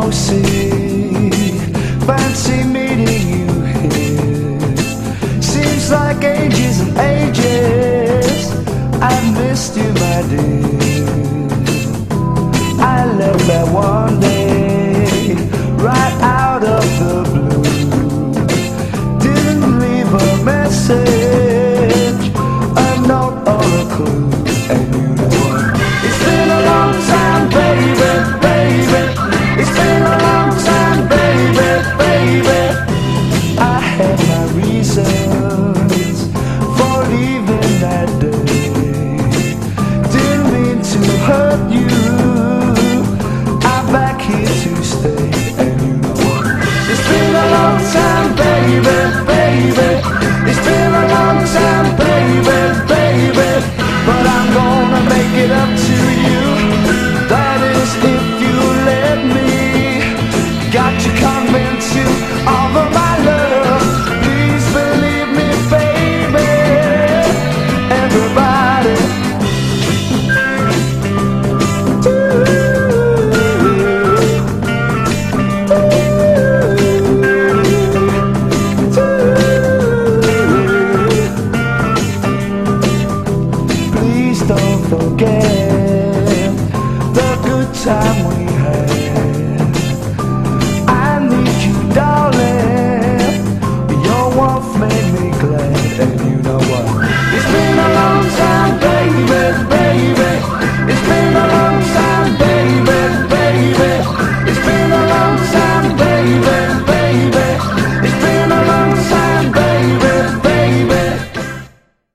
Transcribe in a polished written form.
see. Fancy meeting you here. Seems like ages and ages I've missed you, my dear. I left that one day, right out of the blue. Didn't leave a message, a note or a clue. And you know what? It's been a long time, baby, baby. It's been a long time, baby, baby. I had my reasons for leaving that day. Didn't mean to hurt you, I'm back here to stay. And you know what? It's been a long time, baby, baby. It's been a long time, baby, baby. But I'm gonna make it up to you. That is if you let me. Got to convince you of my love. Please believe me, baby. Everybody. Please don't forget the good time we